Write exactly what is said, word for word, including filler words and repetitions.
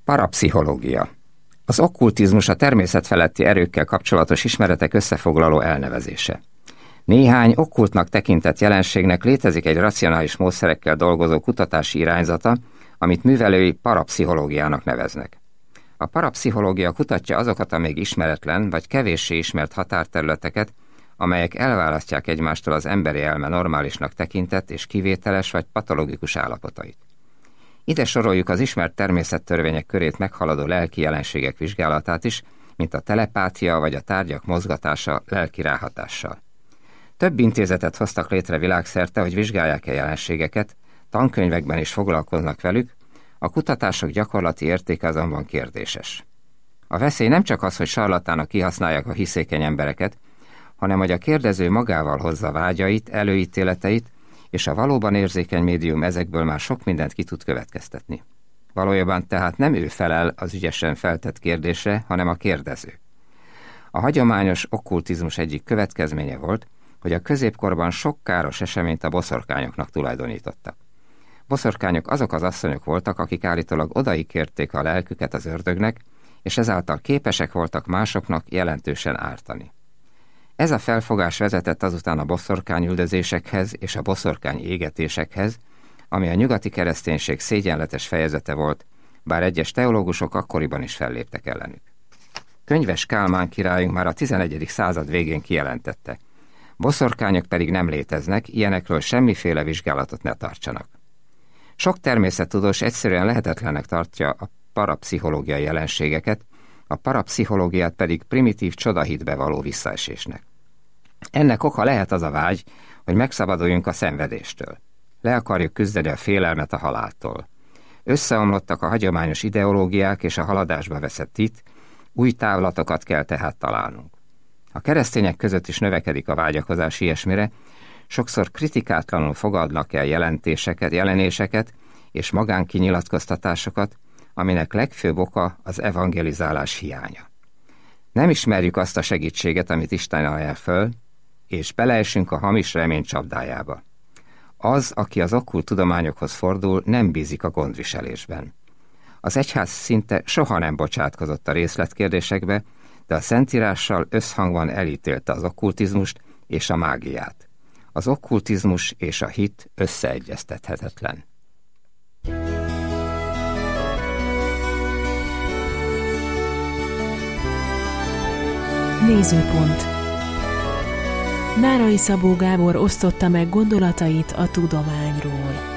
Parapszichológia. Az okkultizmus a természet feletti erőkkel kapcsolatos ismeretek összefoglaló elnevezése. Néhány okkultnak tekintett jelenségnek létezik egy racionális módszerekkel dolgozó kutatási irányzata, amit művelői parapszichológiának neveznek. A parapszichológia kutatja azokat a még ismeretlen vagy kevéssé ismert határterületeket, amelyek elválasztják egymástól az emberi elme normálisnak tekintett és kivételes vagy patológikus állapotait. Ide soroljuk az ismert természettörvények körét meghaladó lelki jelenségek vizsgálatát is, mint a telepátia vagy a tárgyak mozgatása lelki ráhatással. Több intézetet hoztak létre világszerte, hogy vizsgálják-e jelenségeket, tankönyvekben is foglalkoznak velük, a kutatások gyakorlati értéke azonban kérdéses. A veszély nem csak az, hogy sarlatánok kihasználják a hiszékeny embereket, hanem hogy a kérdező magával hozza vágyait, előítéleteit, és a valóban érzékeny médium ezekből már sok mindent ki tud következtetni. Valójában tehát nem ő felel az ügyesen feltett kérdésre, hanem a kérdező. A hagyományos okkultizmus egyik következménye volt, hogy a középkorban sok káros eseményt a boszorkányoknak tulajdonítottak. Boszorkányok azok az asszonyok voltak, akik állítólag odaígérték a lelküket az ördögnek, és ezáltal képesek voltak másoknak jelentősen ártani. Ez a felfogás vezetett azután a boszorkányüldözésekhez és a boszorkány égetésekhez, ami a nyugati kereszténység szégyenletes fejezete volt, bár egyes teológusok akkoriban is felléptek ellenük. Könyves Kálmán királyunk már a tizenegyedik század végén kijelentette, boszorkányok pedig nem léteznek, ilyenekről semmiféle vizsgálatot ne tartsanak. Sok természettudós egyszerűen lehetetlennek tartja a parapszichológiai jelenségeket, a parapszichológiát pedig primitív csodahitbe való visszaesésnek. Ennek oka lehet az a vágy, hogy megszabaduljunk a szenvedéstől. Le akarjuk küzdeni a félelmet a haláltól. Összeomlottak a hagyományos ideológiák és a haladásba veszett hit, új távlatokat kell tehát találnunk. A keresztények között is növekedik a vágyakozás ilyesmire, sokszor kritikátlanul fogadnak el jelentéseket, jelenéseket és magánkinyilatkoztatásokat, aminek legfőbb oka az evangelizálás hiánya. Nem ismerjük azt a segítséget, amit Isten ajánl föl, és beleesünk a hamis remény csapdájába. Az, aki az okkult tudományokhoz fordul, nem bízik a gondviselésben. Az egyház szinte soha nem bocsátkozott a részletkérdésekbe, de a Szentírással összhangban elítélte az okkultizmust és a mágiát. Az okkultizmus és a hit összeegyeztethetetlen. Nézőpont. Nárai Szabó Gábor osztotta meg gondolatait a tudományról.